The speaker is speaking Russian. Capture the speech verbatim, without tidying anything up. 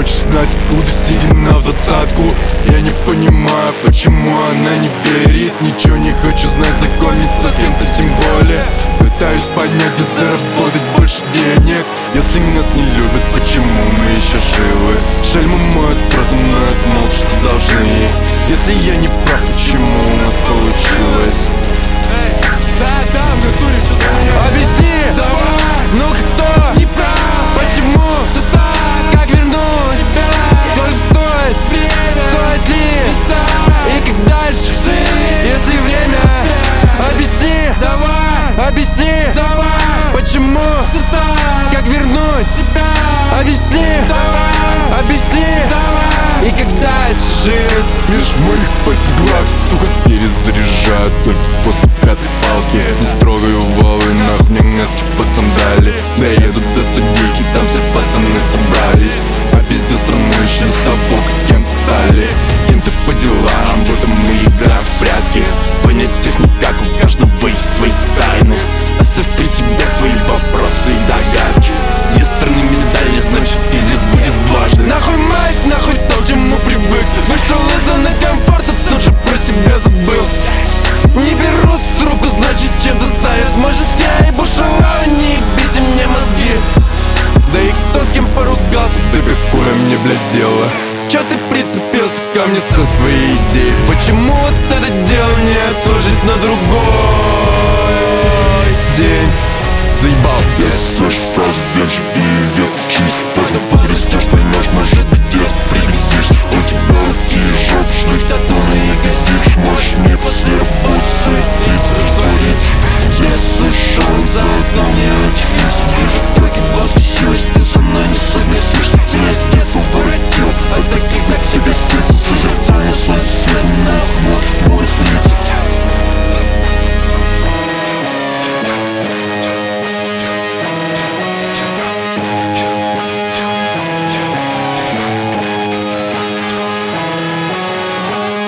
хочешь знать, откуда седина в двадцатку? Я не понимаю, почему она не верит. Ничего не хочу знать, знакомиться с кем-то тем более. Пытаюсь понять и заработать больше денег. Если нас не любят, почему мы еще живы? Шельмы моют, продумают, мол, что должны. Если я не прав, почему у нас получилось? Да, да, в натуре что за... Объясни, давай, ну-ка кто? Не прав, Почему? сюда, Как вернуть? тебя, Сколько стоит? время, Стоит ли? мечта, И как дальше? жить, Если время? Объясни, давай, объясни, давай, почему? сюда, Как вернуть? тебя, Объясни, давай, объясни, давай. и как дальше жить? Меж моих пальцев, сука, перезаряжают только после пятой палки. Не трогаю Вовы, нахуй мне носки под сандали. Доеду до студийки, там все пацаны собрались. А пиздец страны еще до того, как кем-то стали. Кем-то по делам, будто мы играем в прятки. Понять всех никак, у каждого есть свои тайны. Оставь при себе свои вопросы и догадки. Две стороны медали, значит пиздец будет дважды. Нахуй мать, нахуй то, к чему привык. Вышел из зоны комфорта, тут же про себя забыл. Не берут трубку, значит чем-то занят. Может я и бушевал, не ебите мне мозги. Да и кто с кем поругался, да какое мне, блядь, дело? Чё ты прицепился ко мне со своей идеей? Почему вот это дело мне отложить на другой день? Заебал. Я слышу фразу, где живи, век чист.